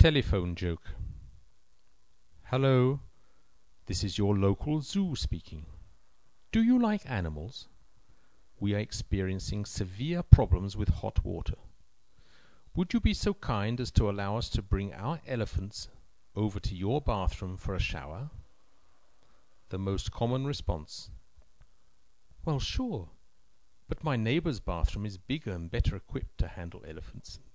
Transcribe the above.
Telephone joke. Hello, this is your local zoo speaking. Do you like animals? We are experiencing severe problems with hot water. Would you be so kind as to allow us to bring our elephants over to your bathroom for a shower? The most common response: well, sure, but my neighbor's bathroom is bigger and better equipped to handle elephants.